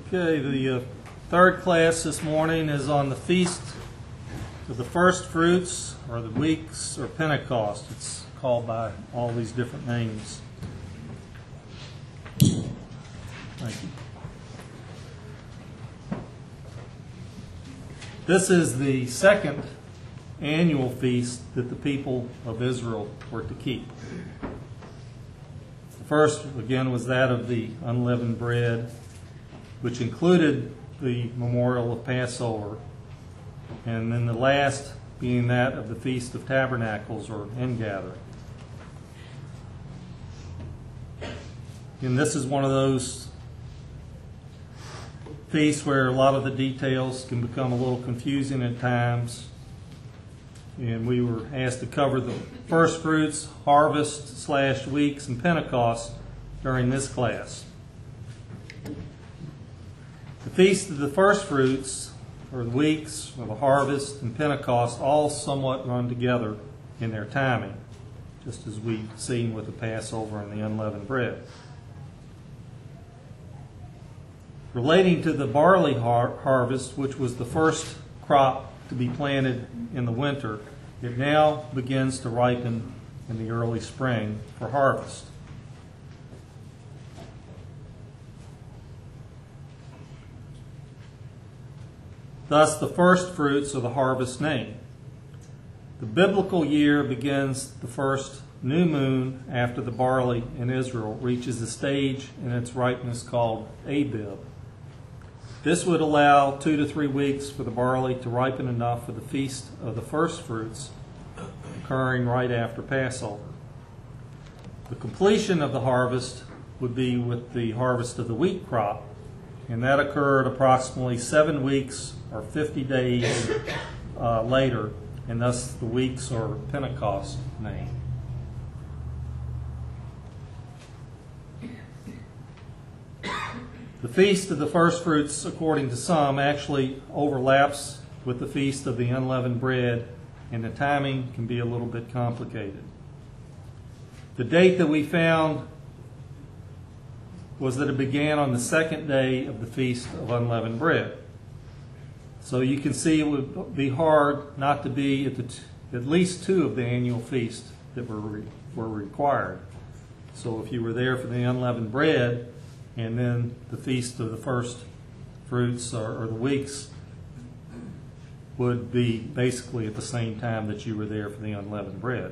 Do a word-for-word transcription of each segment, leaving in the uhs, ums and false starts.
Okay, the uh, third class this morning is on the Feast of the First Fruits, or the Weeks, or Pentecost. It's called by all these different names. Thank you. This is the second annual feast that the people of Israel were to keep. The first, again, was that of the unleavened bread, which included the memorial of Passover, and then the last being that of the Feast of Tabernacles, or Ingathering. And this is one of those feasts where a lot of the details can become a little confusing at times. And we were asked to cover the first fruits, harvest slash weeks, and Pentecost during this class. The Feast of the First Fruits, or the weeks, or the harvest, and Pentecost all somewhat run together in their timing, just as we've seen with the Passover and the unleavened bread. Relating to the barley har- harvest, which was the first crop to be planted in the winter, it now begins to ripen in the early spring for harvest. Thus, the first fruits are the harvest name. The biblical year begins the first new moon after the barley in Israel reaches a stage in its ripeness called Abib. This would allow two to three weeks for the barley to ripen enough for the feast of the first fruits, occurring right after Passover. The completion of the harvest would be with the harvest of the wheat crop, and that occurred approximately seven weeks or fifty days uh, later, and thus the weeks are Pentecost name. The Feast of the First Fruits, according to some, actually overlaps with the Feast of the Unleavened Bread, and the timing can be a little bit complicated. The date that we found was that it began on the second day of the Feast of Unleavened Bread. So you can see it would be hard not to be at, the t- at least two of the annual feasts that were, re- were required. So if you were there for the unleavened bread and then the Feast of the First Fruits, or, or the weeks, would be basically at the same time that you were there for the unleavened bread.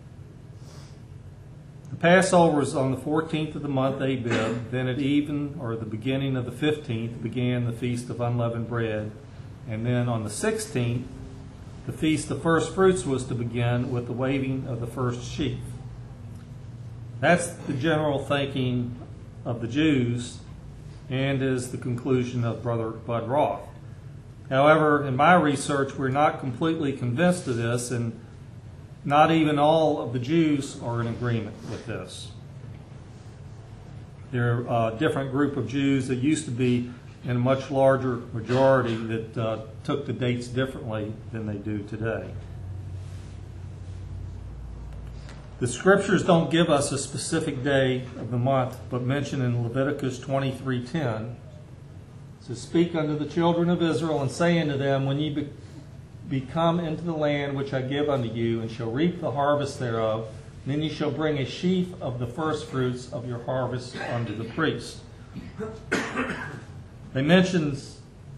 The Passover is on the fourteenth of the month Abib. Then at even, or the beginning of the fifteenth, began the Feast of Unleavened Bread. And then on the sixteenth, the Feast of First Fruits was to begin with the waving of the first sheaf. That's the general thinking of the Jews, and is the conclusion of Brother Bud Roth. However, in my research, we're not completely convinced of this, and not even all of the Jews are in agreement with this. There are a different group of Jews that used to be in a much larger majority that uh, took the dates differently than they do today. The scriptures don't give us a specific day of the month, but mention in Leviticus twenty-three ten, it says, "Speak unto the children of Israel, and say unto them, when ye be, be come into the land which I give unto you, and shall reap the harvest thereof, then ye shall bring a sheaf of the first fruits of your harvest unto the priest." They mentions,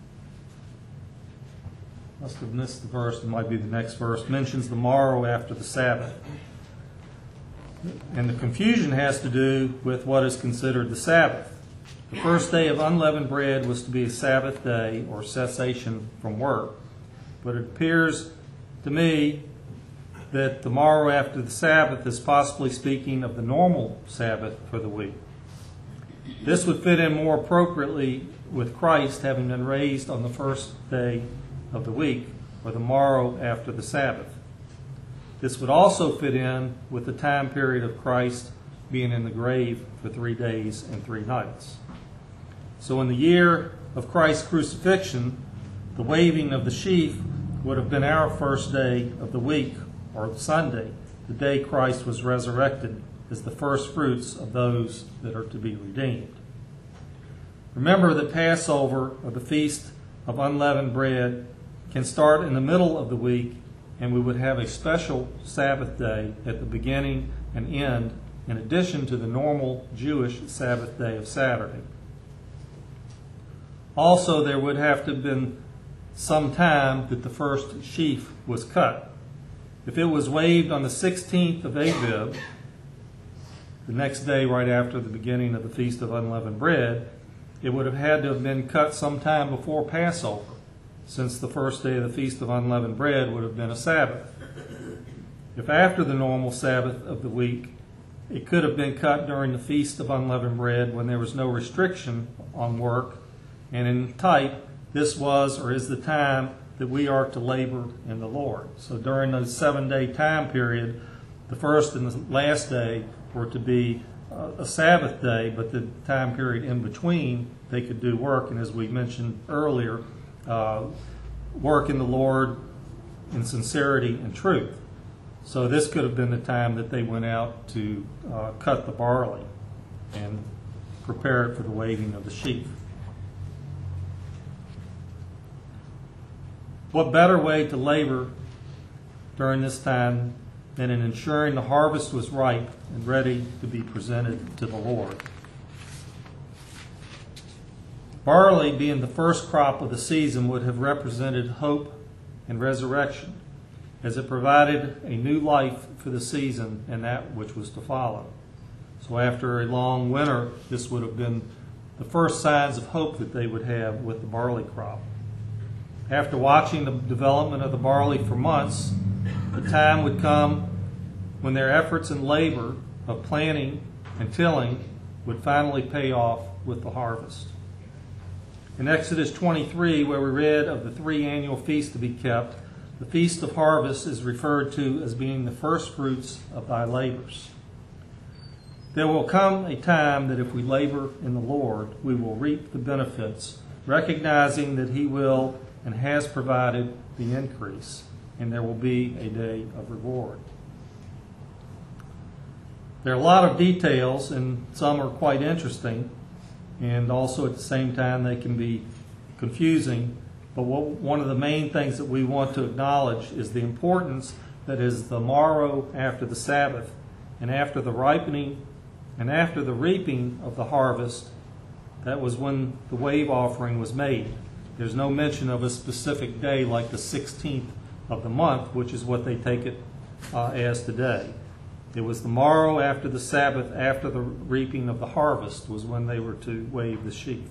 must have missed the verse, it might be the next verse, mentions the morrow after the Sabbath. And the confusion has to do with what is considered the Sabbath. The first day of unleavened bread was to be a Sabbath day, or cessation from work. But it appears to me that the morrow after the Sabbath is possibly speaking of the normal Sabbath for the week. This would fit in more appropriately with Christ having been raised on the first day of the week, or the morrow after the Sabbath. This would also fit in with the time period of Christ being in the grave for three days and three nights. So in the year of Christ's crucifixion, the waving of the sheaf would have been our first day of the week, or Sunday, the day Christ was resurrected, as the first fruits of those that are to be redeemed. Remember that Passover, or the Feast of Unleavened Bread, can start in the middle of the week, and we would have a special Sabbath day at the beginning and end, in addition to the normal Jewish Sabbath day of Saturday. Also, there would have to have been some time that the first sheaf was cut. If it was waved on the sixteenth of Abib, the next day right after the beginning of the Feast of Unleavened Bread, it would have had to have been cut sometime before Passover, since the first day of the Feast of Unleavened Bread would have been a Sabbath. If after the normal Sabbath of the week, it could have been cut during the Feast of Unleavened Bread when there was no restriction on work, and in type, this was or is the time that we are to labor in the Lord. So during those seven-day time period, the first and the last day were to be a Sabbath day, but the time period in between, they could do work, and as we mentioned earlier, uh, work in the Lord in sincerity and truth. So this could have been the time that they went out to uh, cut the barley and prepare it for the waving of the sheaf. What better way to labor during this time than in ensuring the harvest was ripe and ready to be presented to the Lord? Barley, being the first crop of the season, would have represented hope and resurrection, as it provided a new life for the season and that which was to follow. So after a long winter, this would have been the first signs of hope that they would have with the barley crop. After watching the development of the barley for months, the time would come when their efforts and labor of planting and tilling would finally pay off with the harvest. In Exodus twenty-three, where we read of the three annual feasts to be kept, the Feast of Harvest is referred to as being the first fruits of thy labors. There will come a time that if we labor in the Lord, we will reap the benefits, recognizing that He will and has provided the increase, and there will be a day of reward. There are a lot of details, and some are quite interesting, and also at the same time they can be confusing. But what, one of the main things that we want to acknowledge is the importance that is the morrow after the Sabbath, and after the ripening and after the reaping of the harvest. That was when the wave offering was made. There's no mention of a specific day like the sixteenth of the month, which is what they take it uh, as today. It was the morrow after the Sabbath, after the reaping of the harvest, was when they were to wave the sheaf.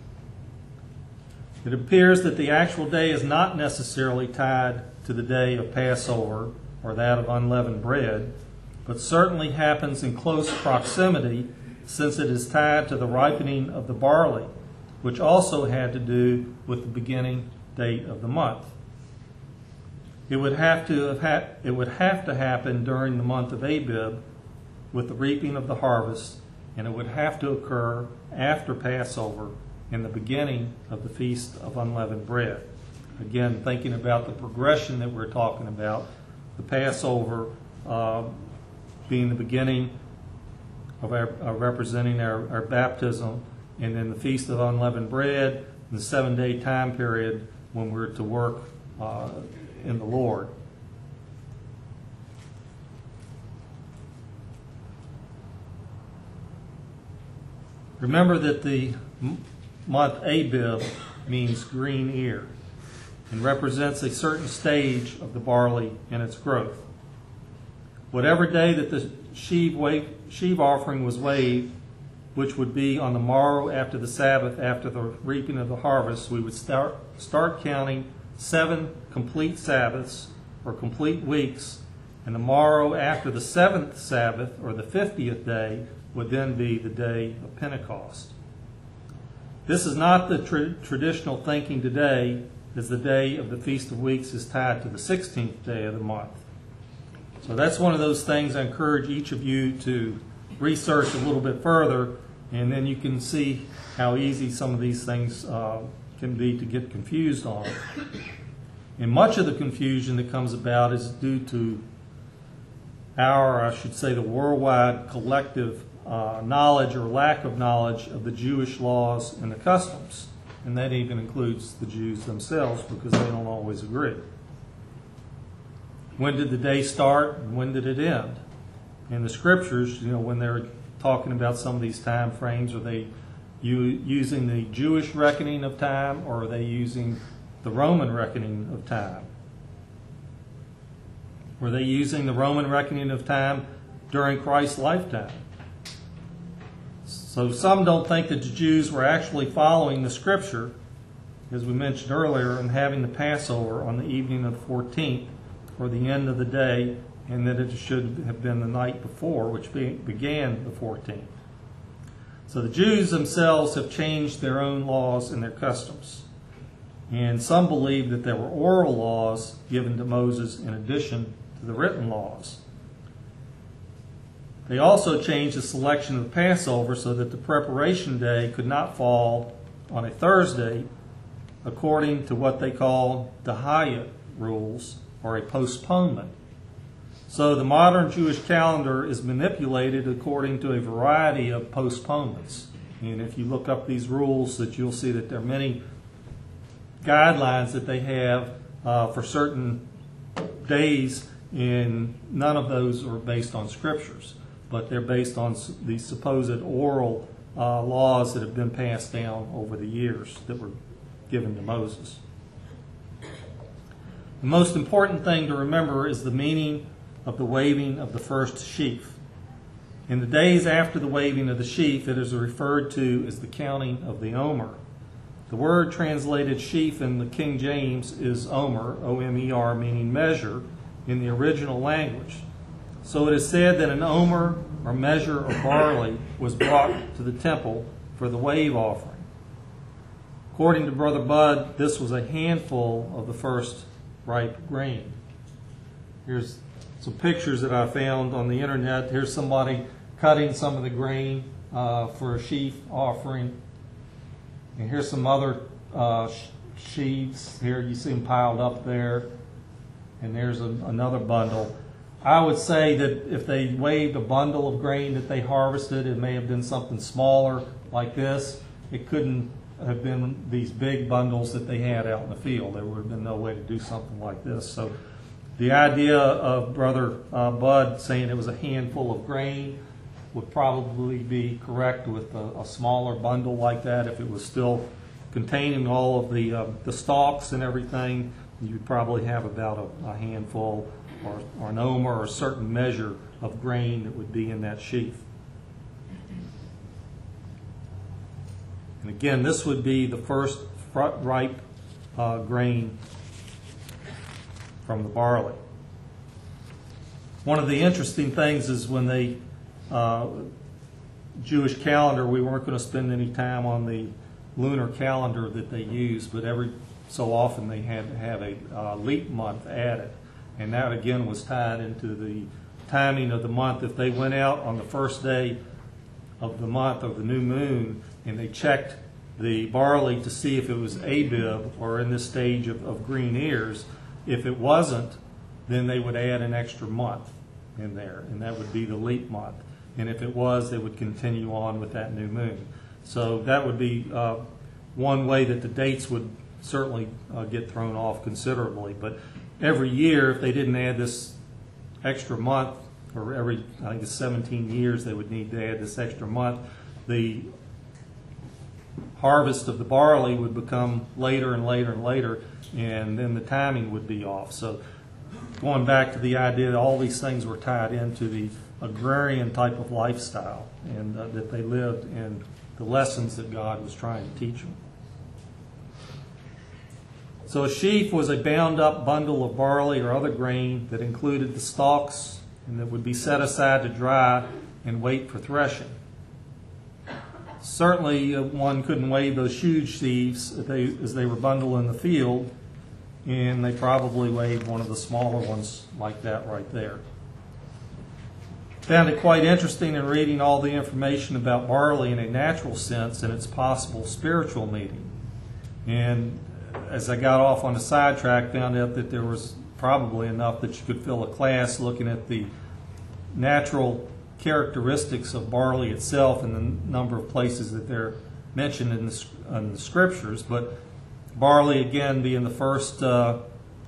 It appears that the actual day is not necessarily tied to the day of Passover or that of unleavened bread, but certainly happens in close proximity, since it is tied to the ripening of the barley, which also had to do with the beginning date of the month. It would have to have ha- it would have to happen during the month of Abib with the reaping of the harvest, and it would have to occur after Passover in the beginning of the Feast of Unleavened Bread. Again, thinking about the progression that we're talking about, the Passover uh, being the beginning of our, uh, representing our, our baptism, and then the Feast of Unleavened Bread, and the seven-day time period when we're to work uh, in the Lord. Remember that the month Abib means green ear and represents a certain stage of the barley in its growth. Whatever day that the sheaf, wave, sheaf offering was waved, which would be on the morrow after the Sabbath, after the reaping of the harvest, we would start, start counting seven complete Sabbaths or complete weeks, and the morrow after the seventh Sabbath or the fiftieth day would then be the day of Pentecost. This is not the tra- traditional thinking today, as the day of the Feast of Weeks is tied to the sixteenth day of the month. So that's one of those things I encourage each of you to research a little bit further, and then you can see how easy some of these things uh, can be to get confused on. And much of the confusion that comes about is due to our, I should say, the worldwide collective uh, knowledge or lack of knowledge of the Jewish laws and the customs. And that even includes the Jews themselves, because they don't always agree. When did the day start and when did it end? In the scriptures, you know, when they're talking about some of these time frames, are they u- using the Jewish reckoning of time, or are they using the Roman reckoning of time? Were they using the Roman reckoning of time during Christ's lifetime? So some don't think that the Jews were actually following the scripture, as we mentioned earlier, and having the Passover on the evening of the fourteenth, or the end of the day, and that it should have been the night before, which be, began the fourteenth. So the Jews themselves have changed their own laws and their customs. And some believe that there were oral laws given to Moses in addition to the written laws. They also changed the selection of the Passover so that the preparation day could not fall on a Thursday, according to what they call Dahaya rules, or a postponement. So the modern Jewish calendar is manipulated according to a variety of postponements. And if you look up these rules, that you'll see that there are many guidelines that they have uh, for certain days, and none of those are based on scriptures, but they're based on the supposed oral uh, laws that have been passed down over the years that were given to Moses. The most important thing to remember is the meaning of the waving of the first sheaf. In the days after the waving of the sheaf, it is referred to as the counting of the Omer. The word translated sheaf in the King James is Omer, O M E R, meaning measure, in the original language. So it is said that an Omer, or measure of barley, was brought to the temple for the wave offering. According to Brother Bud, this was a handful of the first ripe grain. Here's some pictures that I found on the internet. Here's somebody cutting some of the grain uh, for a sheaf offering. And here's some other uh, sheaves. Here you see them piled up there. And there's a, another bundle. I would say that if they waved a bundle of grain that they harvested, it may have been something smaller like this. It couldn't have been these big bundles that they had out in the field. There would have been no way to do something like this. So the idea of Brother uh, Bud saying it was a handful of grain would probably be correct with a, a smaller bundle like that. If it was still containing all of the uh, the stalks and everything, you'd probably have about a, a handful or, or an omer or a certain measure of grain that would be in that sheaf. And again, this would be the first ripe uh, grain from the barley. One of the interesting things is when they, uh, Jewish calendar, we weren't going to spend any time on the lunar calendar that they use, but every so often they had to have a uh, leap month added. And that again was tied into the timing of the month. If they went out on the first day of the month of the new moon and they checked the barley to see if it was Abib or in this stage of, of green ears, if it wasn't, then they would add an extra month in there, and that would be the leap month. And if it was, they would continue on with that new moon. So that would be uh, one way that the dates would certainly uh, get thrown off considerably. But every year, if they didn't add this extra month, or every, I think it's seventeen years they would need to add this extra month, the harvest of the barley would become later and later and later, and then the timing would be off. So going back to the idea that all these things were tied into the agrarian type of lifestyle, and uh, that they lived in the lessons that God was trying to teach them. So a sheaf was a bound up bundle of barley or other grain that included the stalks and that would be set aside to dry and wait for threshing. Certainly uh, one couldn't wave those huge sheaves as they, as they were bundled in the field, and they probably waved one of the smaller ones like that right there. Found it quite interesting in reading all the information about barley in a natural sense and its possible spiritual meaning. And as I got off on the sidetrack, found out that there was probably enough that you could fill a class looking at the natural characteristics of barley itself and the number of places that they're mentioned in the, in the scriptures, but barley, again, being the first uh,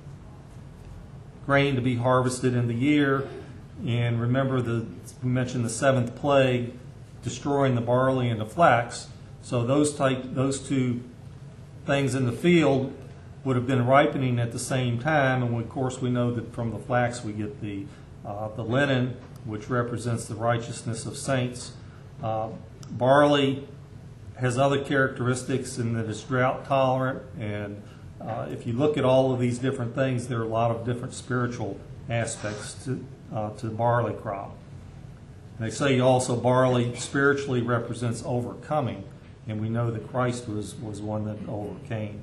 grain to be harvested in the year. And remember, the we mentioned the seventh plague destroying the barley and the flax. So those type, those two things in the field would have been ripening at the same time. And of course, we know that from the flax we get the uh, the linen, which represents the righteousness of saints. Uh, barley has other characteristics in that it's drought tolerant, and uh, if you look at all of these different things, there are a lot of different spiritual aspects to uh, to the barley crop. And they say also barley spiritually represents overcoming, and we know that Christ was, was one that overcame.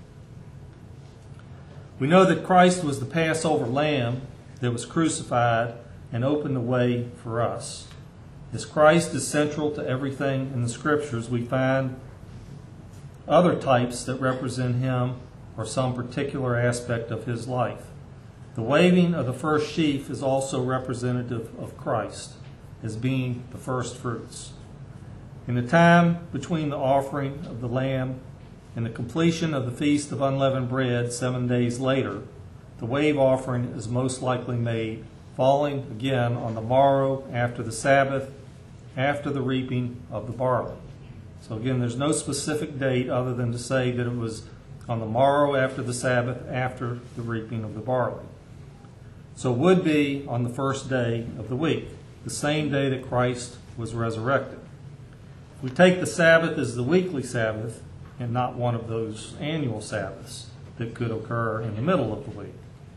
We know that Christ was the Passover lamb that was crucified and opened the way for us. As Christ is central to everything in the Scriptures, we find other types that represent him or some particular aspect of his life. The waving of the first sheaf is also representative of Christ as being the first fruits. In the time between the offering of the lamb and the completion of the Feast of Unleavened Bread seven days later, the wave offering is most likely made, falling again on the morrow after the Sabbath, after the reaping of the barley. So again, there's no specific date other than to say that it was on the morrow after the Sabbath, after the reaping of the barley. So it would be on the first day of the week, the same day that Christ was resurrected. We take the Sabbath as the weekly Sabbath and not one of those annual Sabbaths that could occur in the middle of the week.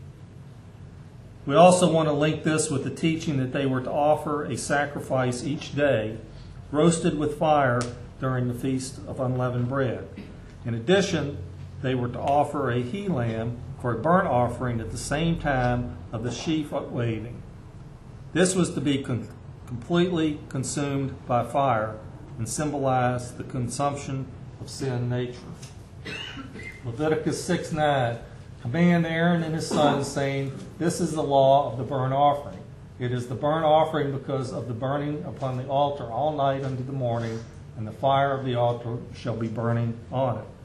We also want to link this with the teaching that they were to offer a sacrifice each day, roasted with fire during the Feast of Unleavened Bread. In addition, they were to offer a he lamb for a burnt offering at the same time of the sheaf waving. This was to be con- completely consumed by fire and symbolize the consumption of sin nature. Leviticus six nine, command Aaron and his sons, saying, this is the law of the burnt offering. It is the burnt offering because of the burning upon the altar all night unto the morning, and the fire of the altar shall be burning on it.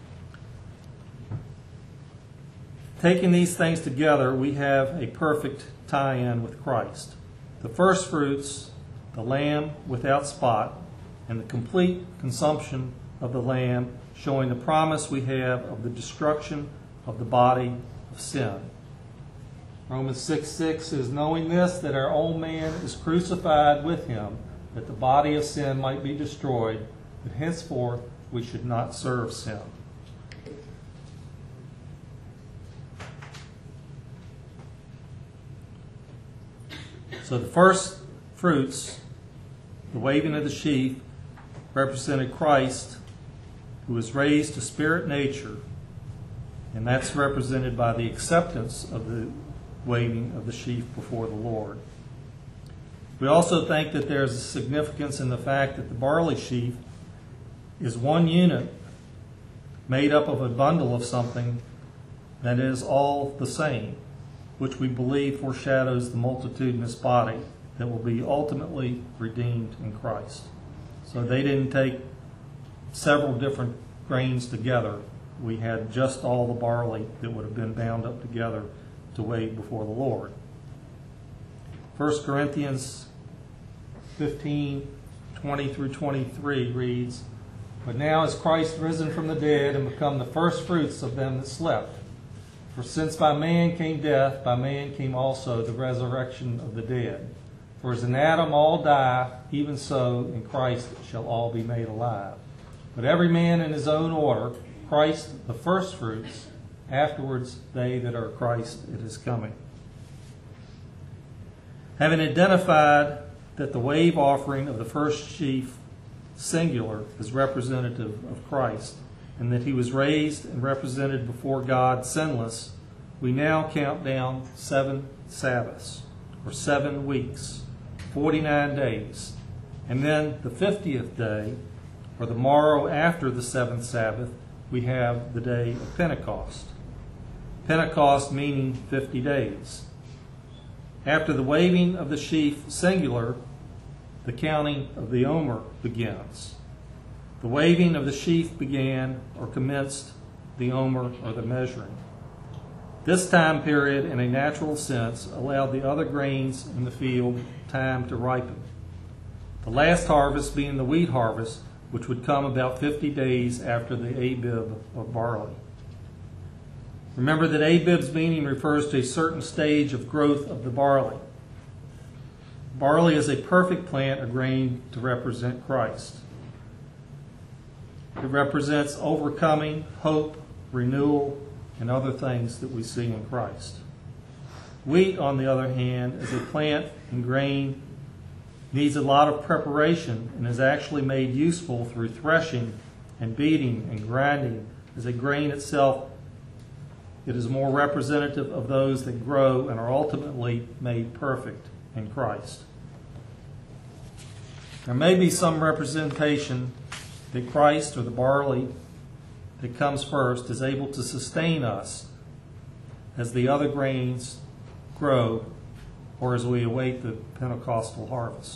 Taking these things together, we have a perfect tie-in with Christ. The first fruits, the lamb without spot, and the complete consumption of the lamb, showing the promise we have of the destruction of the body of sin. Romans six six says, knowing this, that our old man is crucified with him, that the body of sin might be destroyed, that henceforth we should not serve sin. So the first fruits, the waving of the sheaf, represented Christ, who was raised to spirit nature, and that's represented by the acceptance of the waving of the sheaf before the Lord. We also think that there's a significance in the fact that the barley sheaf is one unit made up of a bundle of something that is all the same, which we believe foreshadows the multitudinous body that will be ultimately redeemed in Christ. So they didn't take several different grains together. We had just all the barley that would have been bound up together to wave before the Lord. First Corinthians fifteen, twenty through twenty-three reads, but now is Christ risen from the dead and become the first fruits of them that slept. For since by man came death, by man came also the resurrection of the dead. For as in Adam all die, even so in Christ shall all be made alive. But every man in his own order, Christ the first fruits, afterwards they that are Christ at his coming. Having identified that the wave offering of the first sheaf, singular, is representative of Christ, and that he was raised and represented before God sinless, we now count down seven Sabbaths, or seven weeks, forty-nine days, and then the fiftieth day, or the morrow after the seventh Sabbath, we have the day of Pentecost. Pentecost meaning fifty days. After the waving of the sheaf, singular, the counting of the Omer begins. The waving of the sheaf began or commenced the Omer or the measuring. This time period, in a natural sense, allowed the other grains in the field time to ripen. The last harvest being the wheat harvest, which would come about fifty days after the Abib of barley. Remember that Abib's meaning refers to a certain stage of growth of the barley. Barley is a perfect plant or grain to represent Christ. It represents overcoming, hope, renewal, and other things that we see in Christ. Wheat, on the other hand, is a plant and grain, needs a lot of preparation, and is actually made useful through threshing and beating and grinding. As a grain itself, it is more representative of those that grow and are ultimately made perfect in Christ. There may be some representation that Christ, or the barley that comes first, is able to sustain us as the other grains grow or as we await the Pentecostal harvest.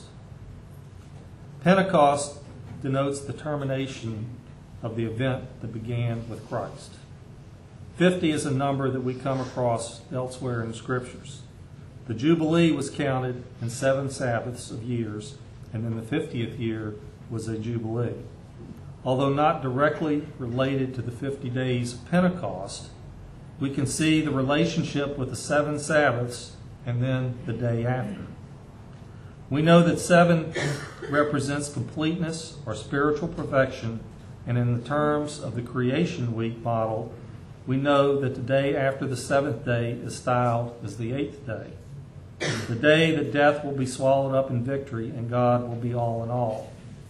Pentecost denotes the termination of the event that began with Christ. Fifty is a number that we come across elsewhere in the Scriptures. The Jubilee was counted in seven Sabbaths of years, and then the fiftieth year was a Jubilee. Although not directly related to the fifty days of Pentecost, we can see the relationship with the seven Sabbaths and then the day after. We know that seven represents completeness or spiritual perfection, and in the terms of the creation week model, we know that the day after the seventh day is styled as the eighth day, the day that death will be swallowed up in victory and God will be all in all.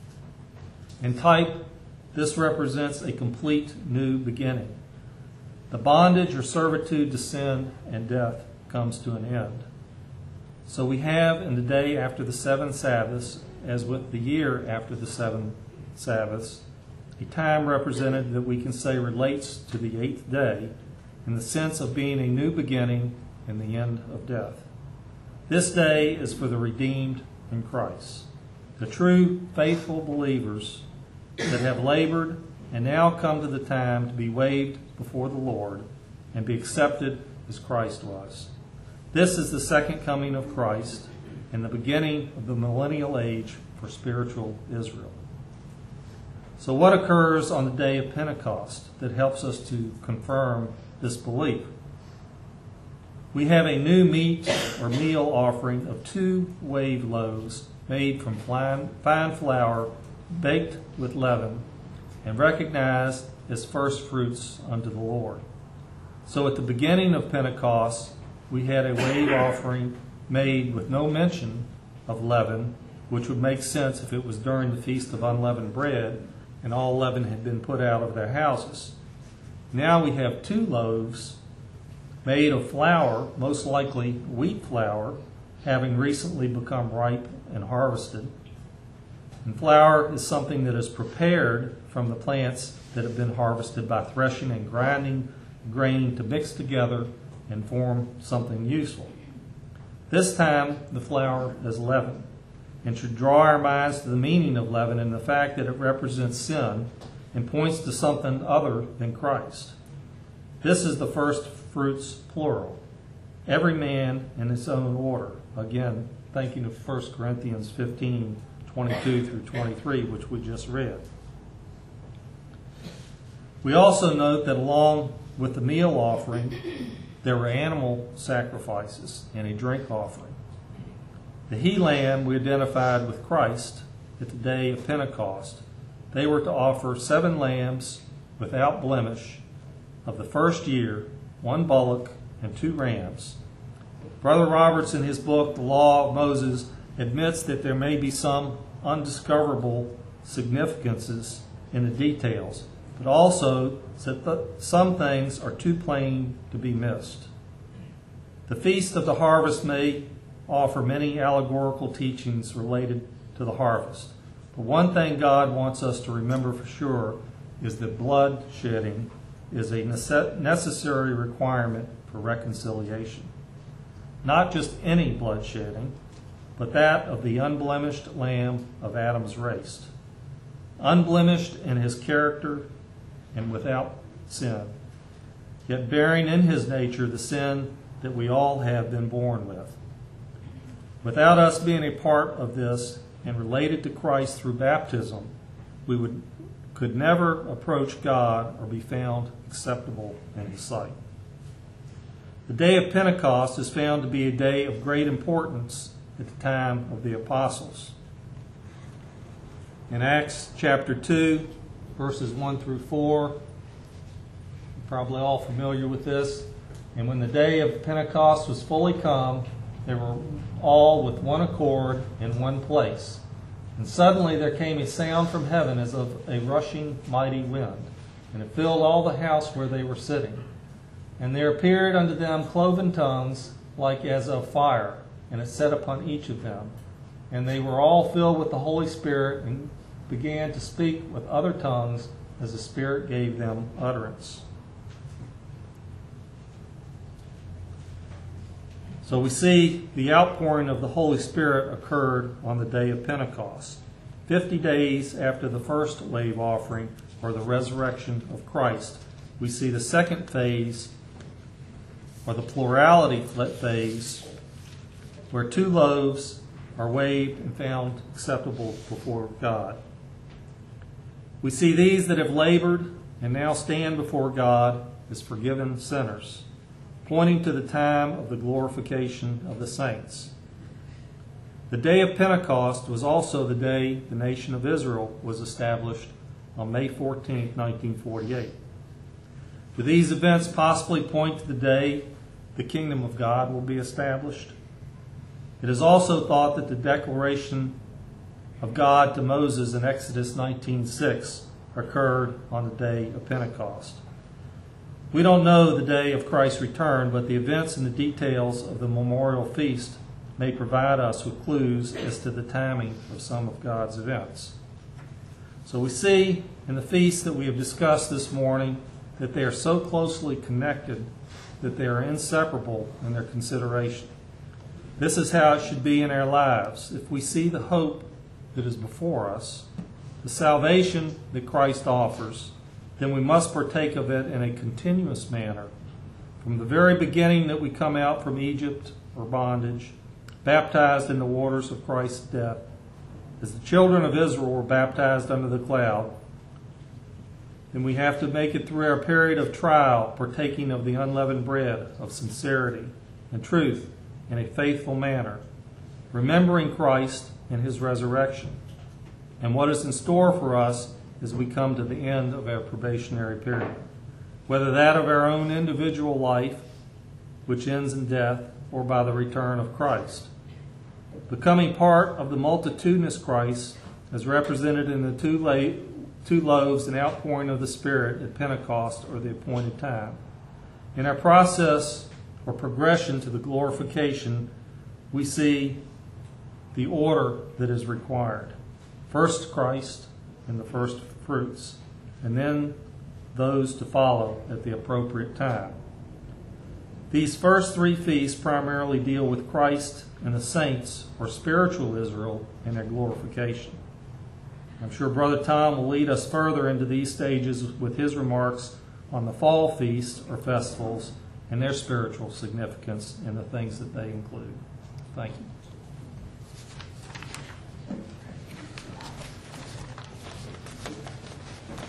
In type, this represents a complete new beginning. The bondage or servitude to sin and death comes to an end. So we have in the day after the seven Sabbaths, as with the year after the seven Sabbaths, a time represented that we can say relates to the eighth day in the sense of being a new beginning and the end of death. This day is for the redeemed in Christ, the true faithful believers that have labored and now come to the time to be waived before the Lord and be accepted as Christ was. This is the second coming of Christ and the beginning of the millennial age for spiritual Israel. So what occurs on the day of Pentecost that helps us to confirm this belief? We have a new meat or meal offering of two wave loaves made from fine flour, baked with leaven, and recognized as first fruits unto the Lord. So at the beginning of Pentecost, we had a wave offering made with no mention of leaven, which would make sense if it was during the Feast of Unleavened Bread and all leaven had been put out of their houses. Now we have two loaves made of flour, most likely wheat flour, having recently become ripe and harvested. And flour is something that is prepared from the plants that have been harvested by threshing and grinding grain to mix together and form something useful. This time, the flour is leaven, and should draw our minds to the meaning of leaven and the fact that it represents sin and points to something other than Christ. This is the first fruits plural, every man in his own order. Again, thinking of First Corinthians fifteen, twenty-two through twenty-three, which we just read. We also note that along with the meal offering, there were animal sacrifices and a drink offering. The he lamb we identified with Christ at the day of Pentecost. They were to offer seven lambs without blemish of the first year, one bullock and two rams. Brother Roberts, in his book, The Law of Moses, admits that there may be some undiscoverable significances in the details, but also that some things are too plain to be missed. The Feast of the Harvest may offer many allegorical teachings related to the harvest, but one thing God wants us to remember for sure is that blood shedding is a necessary requirement for reconciliation. Not just any blood shedding, but that of the unblemished Lamb of Adam's race, unblemished in his character and without sin, yet bearing in his nature the sin that we all have been born with. Without us being a part of this and related to Christ through baptism, we would could never approach God or be found acceptable in His sight. The day of Pentecost is found to be a day of great importance at the time of the apostles. In Acts chapter two, verses one through four, you're probably all familiar with this. And when the day of Pentecost was fully come, they were all with one accord in one place. And suddenly there came a sound from heaven as of a rushing mighty wind, and it filled all the house where they were sitting. And there appeared unto them cloven tongues like as of fire, and it sat upon each of them. And they were all filled with the Holy Spirit, and began to speak with other tongues as the Spirit gave them utterance. So we see the outpouring of the Holy Spirit occurred on the day of Pentecost, fifty days after the first wave offering, or the resurrection of Christ. We see the second phase, or the plurality phase, where two loaves are waved and found acceptable before God. We see these that have labored and now stand before God as forgiven sinners, pointing to the time of the glorification of the saints. The day of Pentecost was also the day the nation of Israel was established on May fourteenth, nineteen forty-eight. Do these events possibly point to the day the kingdom of God will be established? It is also thought that the declaration of God to Moses in Exodus nineteen six occurred on the day of Pentecost. We don't know the day of Christ's return, but the events and the details of the memorial feast may provide us with clues as to the timing of some of God's events. So we see in the feasts that we have discussed this morning that they are so closely connected that they are inseparable in their consideration. This is how it should be in our lives. If we see the hope that is before us, the salvation that Christ offers, then we must partake of it in a continuous manner. From the very beginning that we come out from Egypt or bondage, baptized in the waters of Christ's death, as the children of Israel were baptized under the cloud, then we have to make it through our period of trial, partaking of the unleavened bread of sincerity and truth in a faithful manner, remembering Christ and His resurrection, and what is in store for us as we come to the end of our probationary period, whether that of our own individual life, which ends in death, or by the return of Christ. Becoming part of the multitudinous Christ, as represented in the two, la- two loaves and outpouring of the Spirit at Pentecost, or the appointed time. In our process or progression to the glorification, we see the order that is required. First Christ, and the first fruits, and then those to follow at the appropriate time. These first three feasts primarily deal with Christ and the saints, or spiritual Israel, and their glorification. I'm sure Brother Tom will lead us further into these stages with his remarks on the fall feasts or festivals and their spiritual significance and the things that they include. Thank you.